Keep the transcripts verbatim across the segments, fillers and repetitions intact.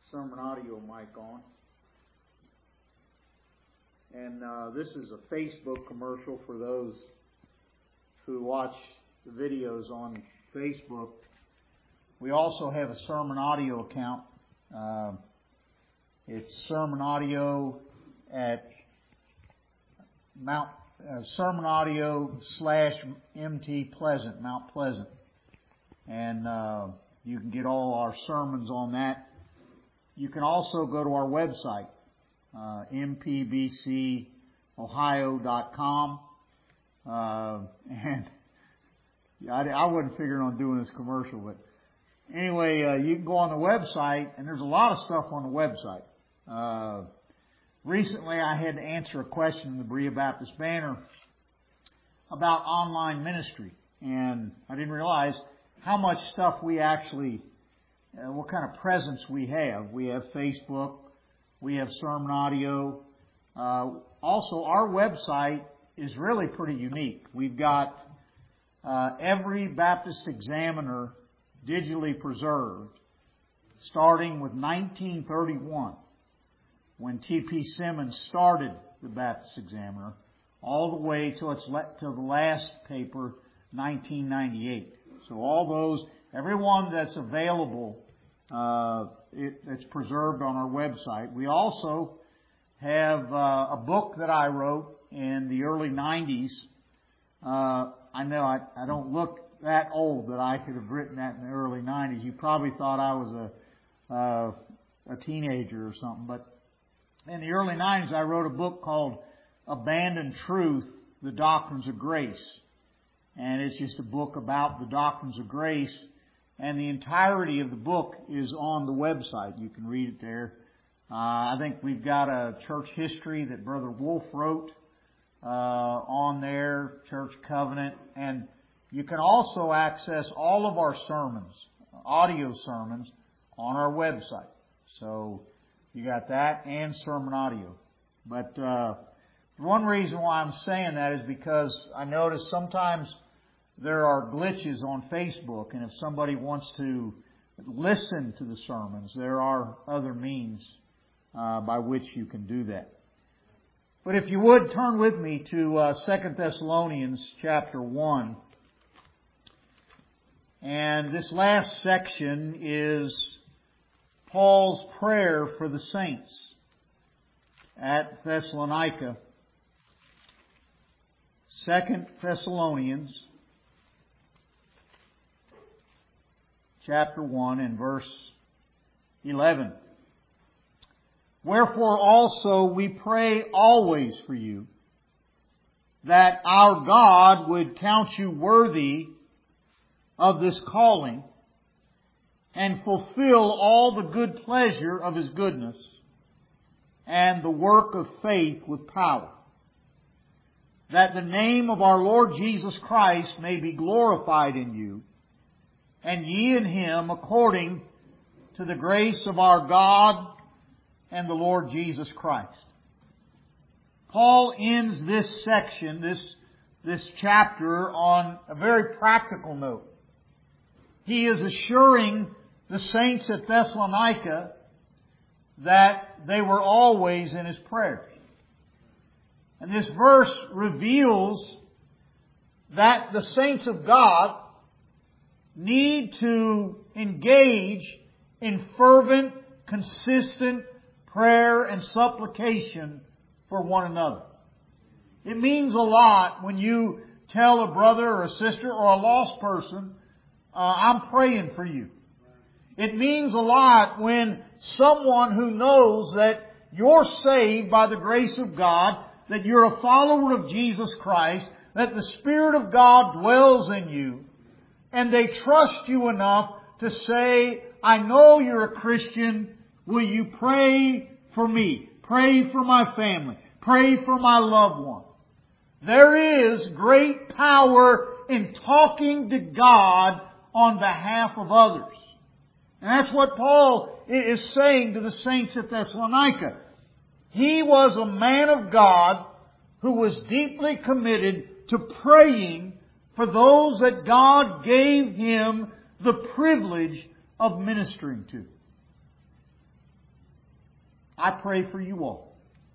sermon audio mic on. And uh, this is a Facebook commercial for those who watch the videos on Facebook. We also have a sermon audio account. Uh, it's sermon audio at Mount uh, sermon audio slash M T Pleasant, Mount Pleasant, and uh, you can get all our sermons on that. You can also go to our website, uh, m p b c ohio dot com, uh, and I, I wasn't figuring on doing this commercial, but anyway, uh, you can go on the website, and there's a lot of stuff on the website. Uh, recently, I had to answer a question in the Berea Baptist Banner about online ministry, and I didn't realize how much stuff we actually, uh, what kind of presence we have. We have Facebook, we have sermon audio. Uh, also, our website is really pretty unique. We've got uh, every Baptist Examiner digitally preserved, starting with nineteen thirty-one, when T P Simmons started the Baptist Examiner, all the way till its le- till the last paper, nineteen ninety-eight. So all those, every one that's available, uh, it, it's preserved on our website. We also have uh, a book that I wrote in the early nineties. Uh, I know I, I don't look that old that I could have written that in the early nineties. You probably thought I was a uh, a teenager or something. But in the early nineties, I wrote a book called Abandoned Truth, The Doctrines of Grace. And it's just a book about the doctrines of grace. And the entirety of the book is on the website. You can read it there. Uh, I think we've got a church history that Brother Wolf wrote uh, on there, Church Covenant. And you can also access all of our sermons, audio sermons, on our website. So you got that and sermon audio. But uh, one reason why I'm saying that is because I notice sometimes there are glitches on Facebook, and if somebody wants to listen to the sermons, there are other means uh, by which you can do that. But if you would, turn with me to uh, Second Thessalonians chapter one. And this last section is Paul's prayer for the saints at Thessalonica. Second Thessalonians chapter one and verse eleven. Wherefore also we pray always for you, that our God would count you worthy of this calling, and fulfill all the good pleasure of His goodness, and the work of faith with power, that the name of our Lord Jesus Christ may be glorified in you, and ye in Him, according to the grace of our God and the Lord Jesus Christ. Paul ends this section, this, this chapter, on a very practical note. He is assuring the saints at Thessalonica that they were always in His prayers. And this verse reveals that the saints of God need to engage in fervent, consistent prayer and supplication for one another. It means a lot when you tell a brother or a sister or a lost person, uh, I'm praying for you. It means a lot when someone who knows that you're saved by the grace of God, that you're a follower of Jesus Christ, that the Spirit of God dwells in you, and they trust you enough to say, I know you're a Christian. Will you pray for me? Pray for my family. Pray for my loved one. There is great power in talking to God on behalf of others. And that's what Paul is saying to the saints at Thessalonica. He was a man of God who was deeply committed to praying for those that God gave him the privilege of ministering to. I pray for you all.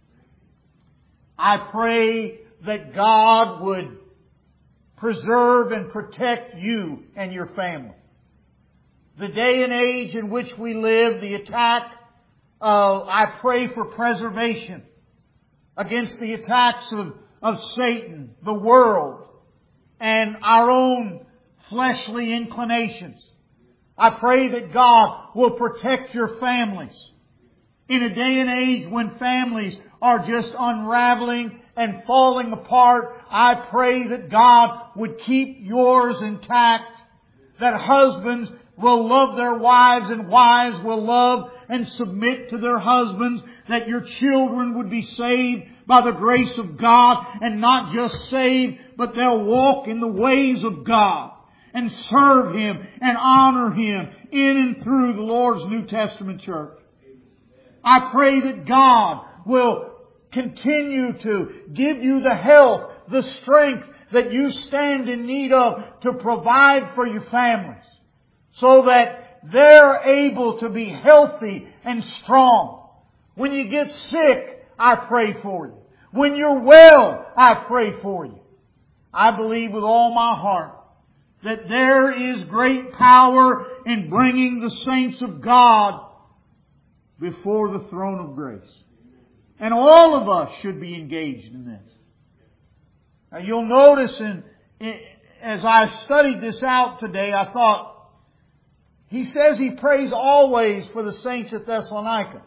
I pray that God would preserve and protect you and your family. The day and age in which we live, the attack, uh, I pray for preservation against the attacks of, of Satan, the world, and our own fleshly inclinations. I pray that God will protect your families. In a day and age when families are just unraveling and falling apart, I pray that God would keep yours intact, that husbands will love their wives and wives will love and submit to their husbands, that your children would be saved by the grace of God, and not just saved, but they'll walk in the ways of God and serve Him and honor Him in and through the Lord's New Testament church. I pray that God will continue to give you the health, the strength that you stand in need of to provide for your families, so that they're able to be healthy and strong. When you get sick, I pray for you. When you're well, I pray for you. I believe with all my heart that there is great power in bringing the saints of God before the throne of grace. And all of us should be engaged in this. Now you'll notice in, in, as I studied this out today, I thought, he says he prays always for the saints at Thessalonica.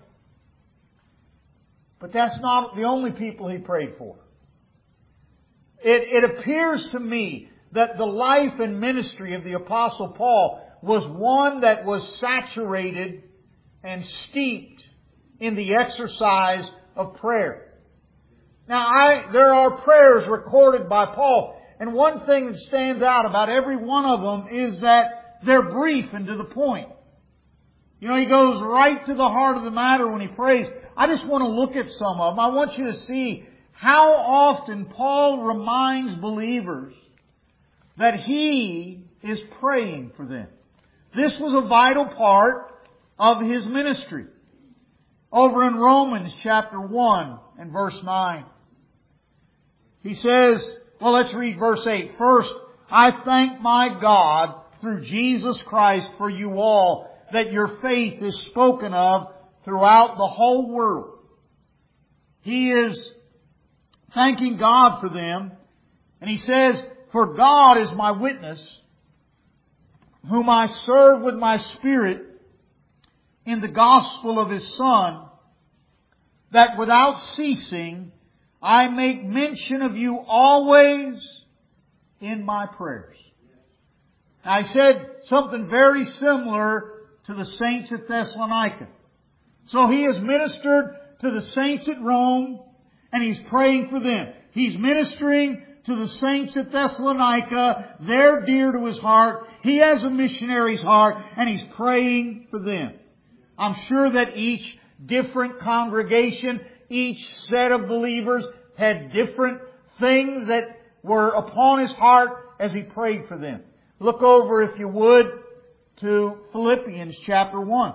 But that's not the only people he prayed for. It, it appears to me that the life and ministry of the Apostle Paul was one that was saturated and steeped in the exercise of prayer. Now, I, there are prayers recorded by Paul, and one thing that stands out about every one of them is that they're brief and to the point. You know, he goes right to the heart of the matter when he prays. I just want to look at some of them. I want you to see how often Paul reminds believers that he is praying for them. This was a vital part of his ministry. Over in Romans chapter one and verse nine, he says, well, let's read verse eight. First, I thank my God through Jesus Christ for you all, that your faith is spoken of throughout the whole world. He is thanking God for them. And he says, for God is my witness, whom I serve with my spirit in the gospel of His Son, that without ceasing I make mention of you always in my prayers. I said something very similar to the saints at Thessalonica. So he has ministered to the saints at Rome, and he's praying for them. He's ministering to the saints at Thessalonica. They're dear to his heart. He has a missionary's heart, and he's praying for them. I'm sure that each different congregation, each set of believers had different things that were upon his heart as he prayed for them. Look over, if you would, to Philippians chapter one.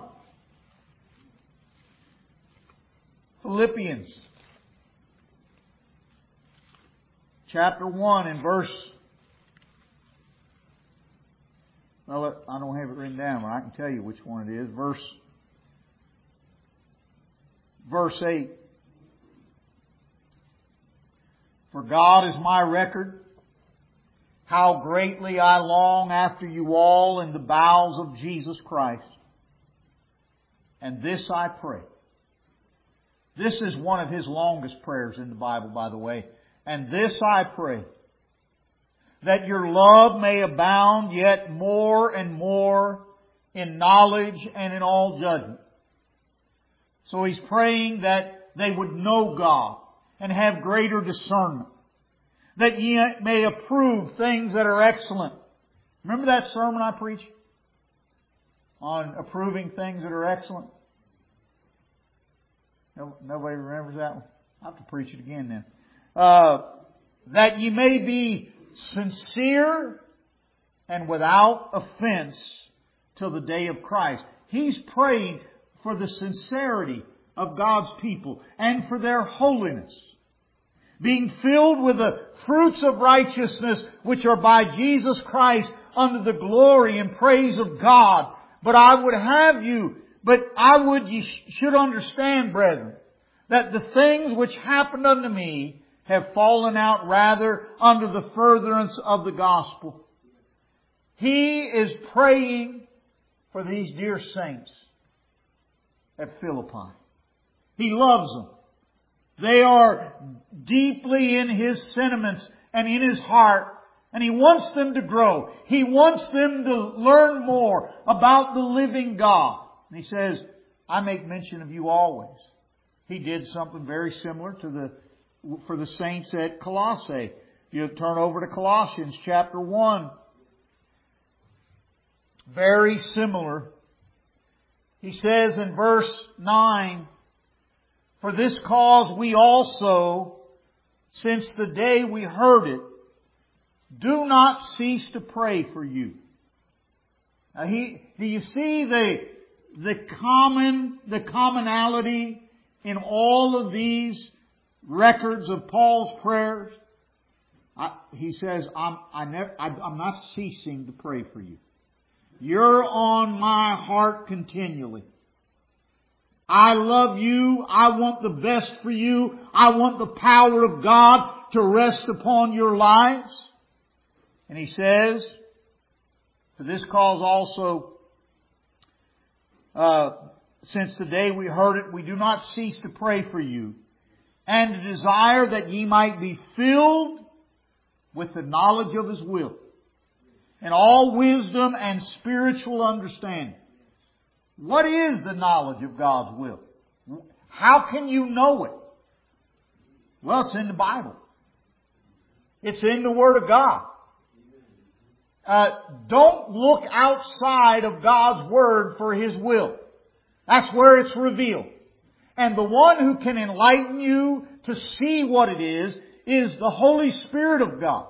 Philippians chapter one and verse... Well, I don't have it written down, but I can tell you which one it is. Verse, verse eight. For God is my record, how greatly I long after you all in the bowels of Jesus Christ. And this I pray. This is one of his longest prayers in the Bible, by the way. And this I pray, that your love may abound yet more and more in knowledge and in all judgment. So he's praying that they would know God and have greater discernment, that ye may approve things that are excellent. Remember that sermon I preached on approving things that are excellent? No, nobody remembers that one? I'll have to preach it again then. Uh, that ye may be sincere and without offense till the day of Christ. He's praying for the sincerity of God's people and for their holiness. Being filled with the fruits of righteousness which are by Jesus Christ unto the glory and praise of God. But I would have you, but I would, you should understand, brethren, that the things which happened unto me have fallen out rather under the furtherance of the gospel. He is praying for these dear saints at Philippi. He loves them. They are deeply in His sentiments and in His heart. And He wants them to grow. He wants them to learn more about the living God. And He says, I make mention of you always. He did something very similar to the for the saints at Colossae. If you turn over to Colossians chapter one. Very similar. He says in verse nine, for this cause we also, since the day we heard it, do not cease to pray for you. Now he, do you see the, the common, the commonality in all of these records of Paul's prayers? I, he says, I'm, I never, I, I'm not ceasing to pray for you. You're on my heart continually. I love you. I want the best for you. I want the power of God to rest upon your lives. And he says, for this cause also, uh, since the day we heard it, we do not cease to pray for you, and to desire that ye might be filled with the knowledge of His will, and all wisdom and spiritual understanding. What is the knowledge of God's will? How can you know it? Well, it's in the Bible. It's in the Word of God. Uh, don't look outside of God's Word for His will. That's where it's revealed. And the one who can enlighten you to see what it is, is the Holy Spirit of God.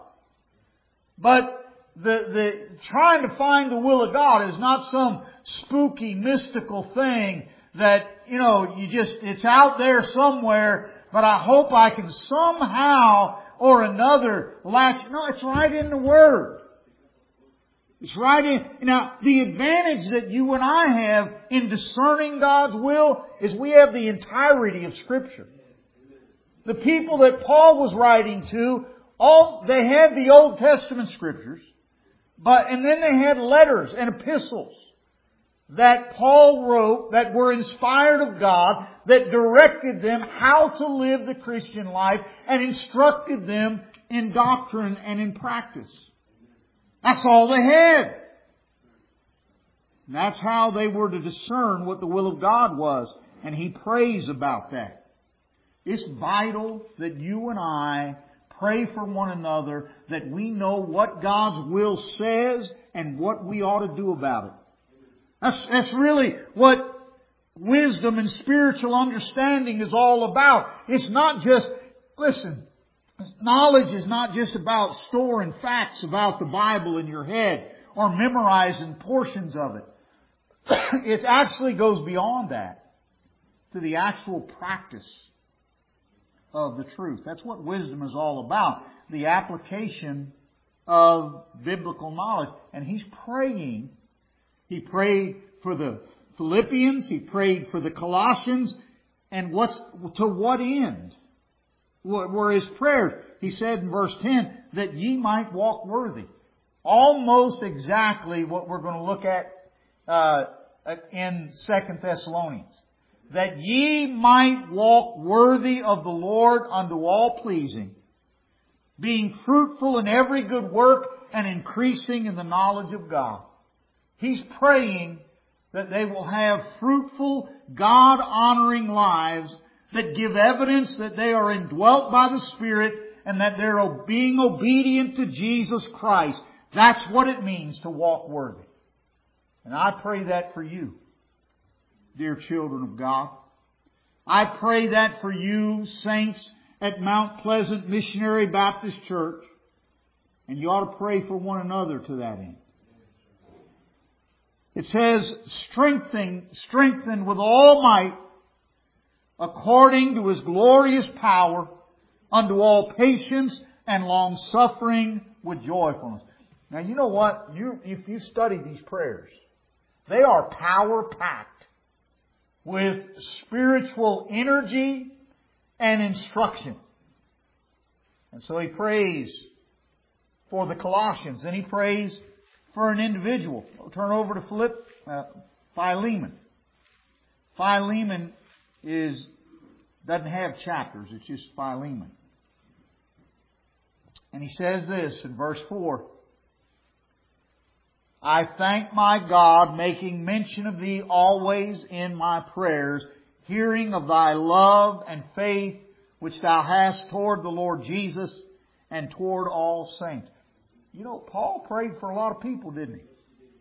But the, the, trying to find the will of God is not some spooky, mystical thing that, you know, you just, it's out there somewhere, but I hope I can somehow or another latch. No, it's right in the Word. It's right in. Now, the advantage that you and I have in discerning God's will is we have the entirety of Scripture. The people that Paul was writing to, all they had the Old Testament Scriptures, but and then they had letters and epistles that Paul wrote that were inspired of God, that directed them how to live the Christian life and instructed them in doctrine and in practice. That's all they had. And that's how they were to discern what the will of God was. And he prays about that. It's vital that you and I pray for one another, that we know what God's will says and what we ought to do about it. That's, that's really what wisdom and spiritual understanding is all about. It's not just, listen, knowledge is not just about storing facts about the Bible in your head or memorizing portions of it. It actually goes beyond that to the actual practice of the truth. That's what wisdom is all about. The application of biblical knowledge. And he's praying. He prayed for the Philippians. He prayed for the Colossians. And what's, to what end? What were his prayers? He said in verse ten, that ye might walk worthy. Almost exactly what we're going to look at uh, in Second Thessalonians. That ye might walk worthy of the Lord unto all pleasing, being fruitful in every good work and increasing in the knowledge of God. He's praying that they will have fruitful, God-honoring lives that give evidence that they are indwelt by the Spirit and that they're being obedient to Jesus Christ. That's what it means to walk worthy. And I pray that for you, dear children of God. I pray that for you, saints at Mount Pleasant Missionary Baptist Church. And you ought to pray for one another to that end. It says, strengthen, strengthen with all might according to His glorious power, unto all patience and long suffering with joyfulness. Now you know what? You, if you study these prayers, they are power-packed with spiritual energy and instruction. And so he prays for the Colossians, and he prays for an individual. We'll turn over to Philip, uh, Philemon. Philemon is doesn't have chapters; it's just Philemon. And he says this in verse four: I thank my God, making mention of Thee always in my prayers, hearing of Thy love and faith which Thou hast toward the Lord Jesus and toward all saints. You know, Paul prayed for a lot of people, didn't he?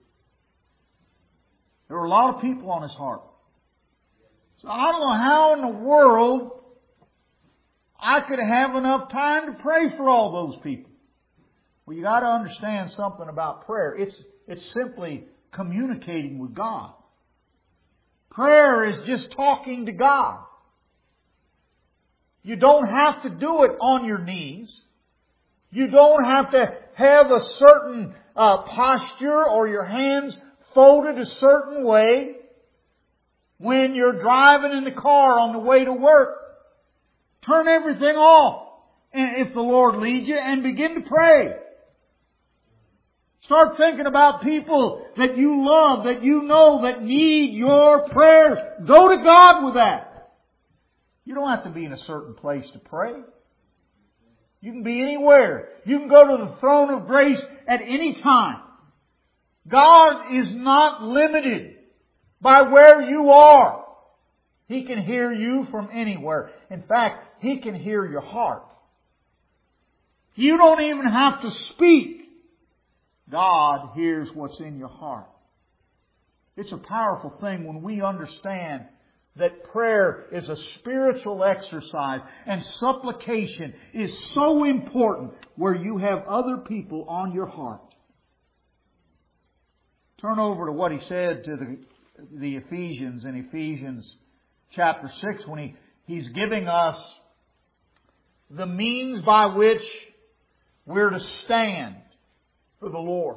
There were a lot of people on his heart. So I don't know how in the world I could have enough time to pray for all those people. Well, you got to understand something about prayer. It's it's simply communicating with God. Prayer is just talking to God. You don't have to do it on your knees. You don't have to have a certain uh, posture or your hands folded a certain way when you're driving in the car on the way to work. Turn everything off, and if the Lord leads you, and begin to pray. Start thinking about people that you love, that you know, that need your prayers. Go to God with that. You don't have to be in a certain place to pray. You can be anywhere. You can go to the throne of grace at any time. God is not limited by where you are. He can hear you from anywhere. In fact, He can hear your heart. You don't even have to speak. God hears what's in your heart. It's a powerful thing when we understand that prayer is a spiritual exercise and supplication is so important where you have other people on your heart. Turn over to what he said to the, the Ephesians in Ephesians chapter six when he, he's giving us the means by which we're to stand for the Lord.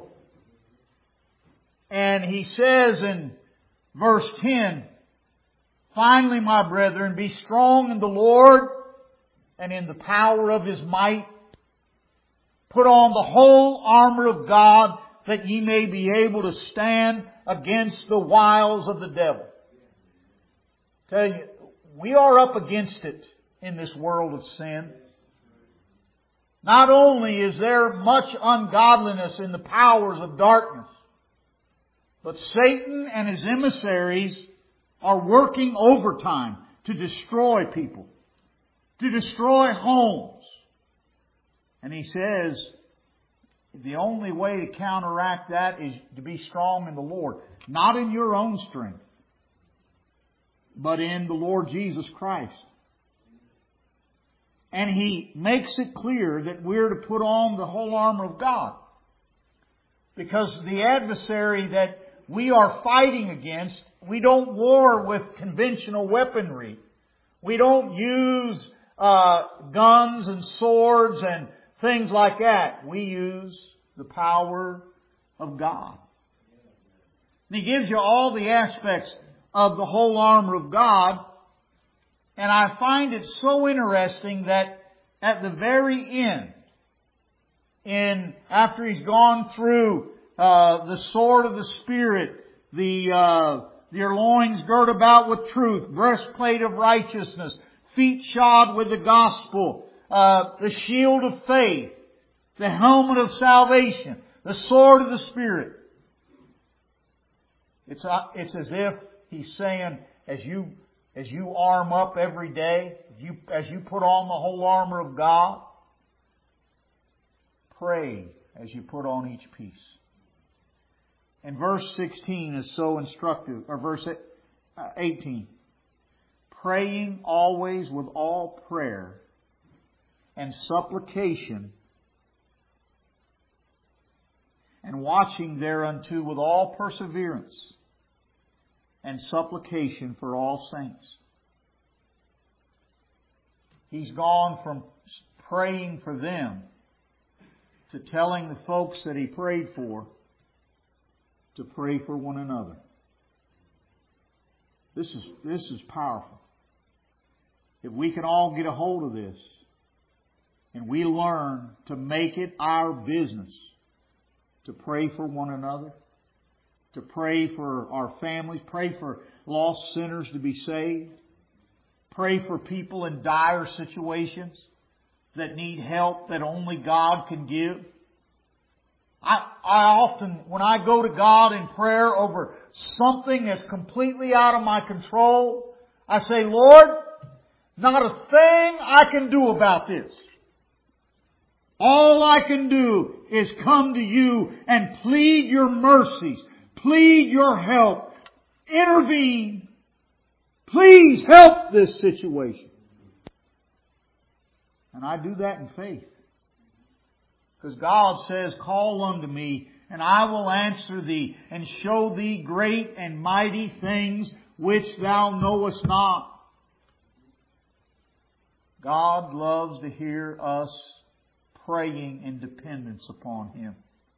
And he says in verse ten, finally, my brethren, be strong in the Lord and in the power of His might. Put on the whole armor of God that ye may be able to stand against the wiles of the devil. Tell you, we are up against it in this world of sin. Not only is there much ungodliness in the powers of darkness, but Satan and his emissaries are working overtime to destroy people, to destroy homes. And he says the only way to counteract that is to be strong in the Lord. Not in your own strength, but in the Lord Jesus Christ. And he makes it clear that we're to put on the whole armor of God. Because the adversary that we are fighting against, we don't war with conventional weaponry. We don't use uh, guns and swords and things like that. We use the power of God. And he gives you all the aspects of the whole armor of God. And I find it so interesting that at the very end, in after he's gone through uh, the sword of the Spirit, the uh, your loins girt about with truth, breastplate of righteousness, feet shod with the gospel, uh, the shield of faith, the helmet of salvation, the sword of the Spirit. It's uh, it's as if he's saying, as you as you arm up every day, as you as you put on the whole armor of God, pray as you put on each piece. And verse sixteen is so instructive, or verse eighteen. Praying always with all prayer and supplication, and watching thereunto with all perseverance and supplication for all saints. He's gone from praying for them to telling the folks that he prayed for to pray for one another. This is, this is powerful. If we can all get a hold of this and we learn to make it our business to pray for one another, to pray for our families, pray for lost sinners to be saved, pray for people in dire situations that need help that only God can give. I, I often, when I go to God in prayer over something that's completely out of my control, I say, Lord, not a thing I can do about this. All I can do is come to you and plead your mercies, plead your help, intervene. Please help this situation. And I do that in faith. Because God says, call unto me, and I will answer thee, and show thee great and mighty things which thou knowest not. God loves to hear us praying in dependence upon Him.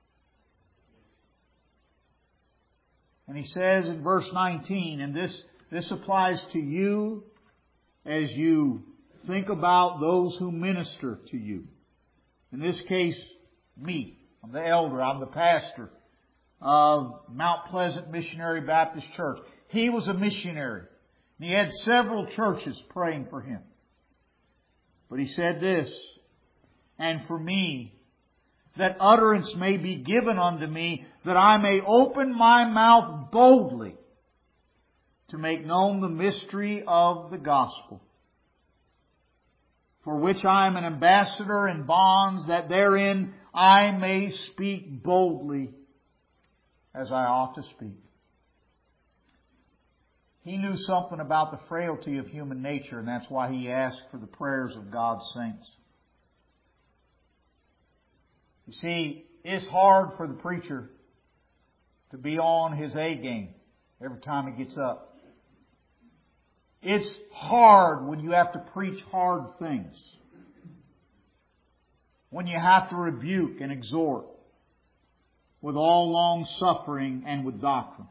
And He says in verse nineteen, and this, this applies to you as you think about those who minister to you. In this case, me. I'm the elder. I'm the pastor of Mount Pleasant Missionary Baptist Church. He was a missionary. And he had several churches praying for him. But he said this, and for me, that utterance may be given unto me, that I may open my mouth boldly to make known the mystery of the gospel, for which I am an ambassador in bonds, that therein I may speak boldly as I ought to speak. He knew something about the frailty of human nature, and that's why he asked for the prayers of God's saints. You see, it's hard for the preacher to be on his A game every time he gets up. It's hard when you have to preach hard things. When you have to rebuke and exhort with all long suffering and with doctrine.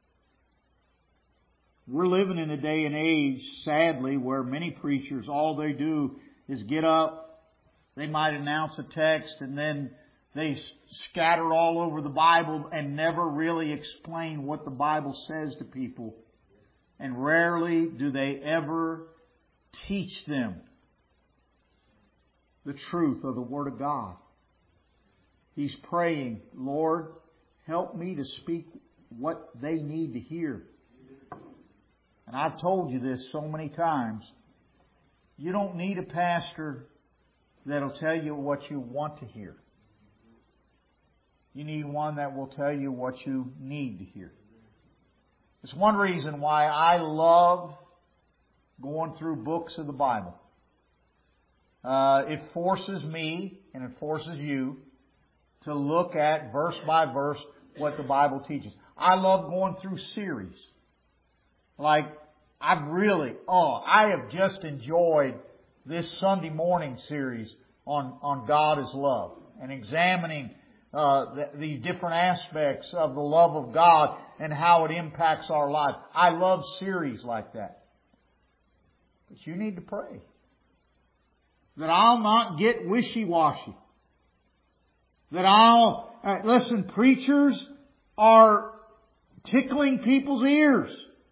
We're living in a day and age, sadly, where many preachers, all they do is get up, they might announce a text, and then they scatter all over the Bible and never really explain what the Bible says to people. And rarely do they ever teach them the truth of the Word of God. He's praying, Lord, help me to speak what they need to hear. And I've told you this so many times. You don't need a pastor that'll tell you what you want to hear. You need one that will tell you what you need to hear. It's one reason why I love going through books of the Bible. Uh, it forces me and it forces you to look at verse by verse what the Bible teaches. I love going through series. Like, I've really, oh, I have just enjoyed this Sunday morning series on, on God is love and examining uh, the, the different aspects of the love of God and how it impacts our life. I love series like that. But you need to pray that I'll not get wishy-washy. That I'll, uh, listen, preachers are tickling people's ears.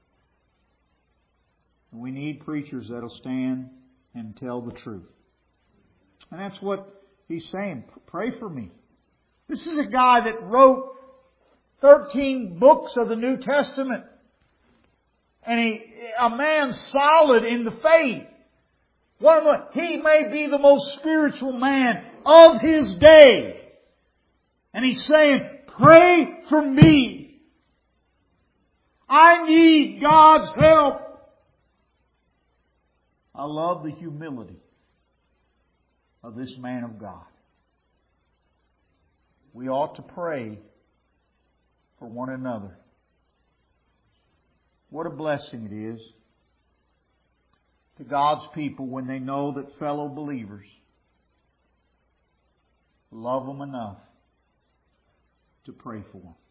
We need preachers that'll stand and tell the truth. And that's what he's saying. Pray for me. This is a guy that wrote thirteen books of the New Testament. And he, a man solid in the faith. One of the, he may be the most spiritual man of his day. And he's saying, pray for me. I need God's help. I love the humility of this man of God. We ought to pray for one another. What a blessing it is to God's people when they know that fellow believers love them enough to pray for them.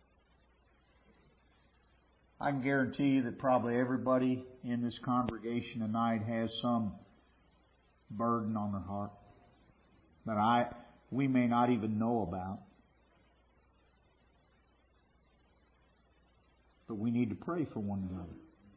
I can guarantee you that probably everybody in this congregation tonight has some burden on their heart that I we may not even know about. But we need to pray for one another.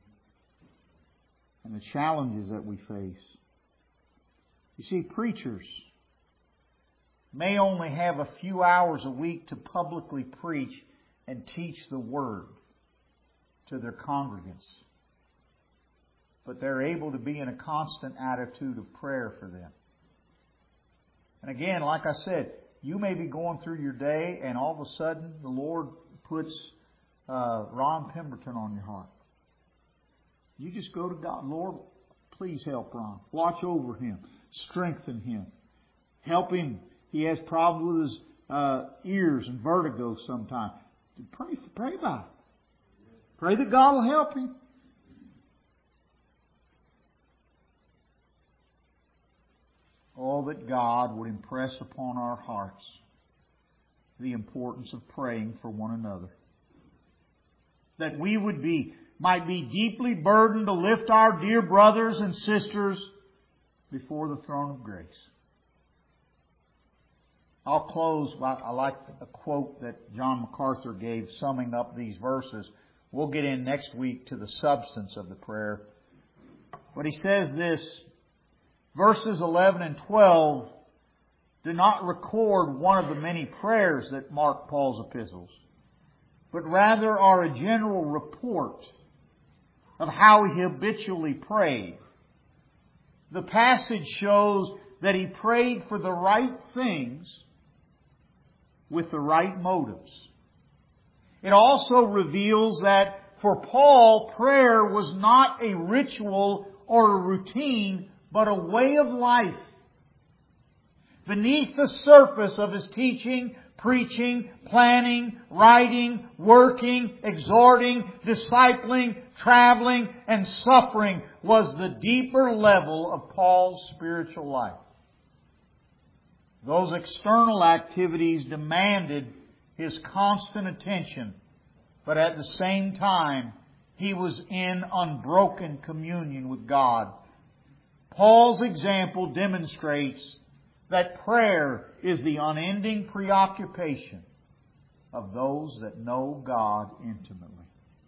And the challenges that we face. You see, preachers may only have a few hours a week to publicly preach and teach the Word to their congregants. But they're able to be in a constant attitude of prayer for them. And again, like I said, you may be going through your day and all of a sudden the Lord puts uh, Ron Pemberton on your heart. You just go to God. Lord, please help Ron. Watch over him. Strengthen him. Help him. He has problems with his uh, ears and vertigo sometimes. Pray, pray about it. Pray that God will help him. Oh, that God would impress upon our hearts the importance of praying for one another. That we would be, might be deeply burdened to lift our dear brothers and sisters before the throne of grace. I'll close. I like a quote that John MacArthur gave summing up these verses. We'll get in next week to the substance of the prayer. But he says this, verses eleven and twelve do not record one of the many prayers that mark Paul's epistles, but rather are a general report of how he habitually prayed. The passage shows that he prayed for the right things with the right motives. It also reveals that for Paul, prayer was not a ritual or a routine, but a way of life. Beneath the surface of his teaching, preaching, planning, writing, working, exhorting, discipling, traveling, and suffering was the deeper level of Paul's spiritual life. Those external activities demanded his constant attention, but at the same time, he was in unbroken communion with God. Paul's example demonstrates that prayer is the unending preoccupation of those that know God intimately.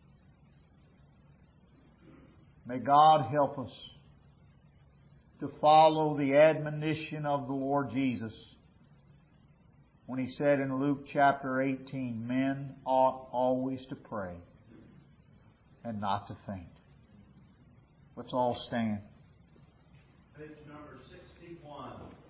May God help us to follow the admonition of the Lord Jesus when He said in Luke chapter eighteen, men ought always to pray and not to faint. Let's all stand. Page number sixty-one.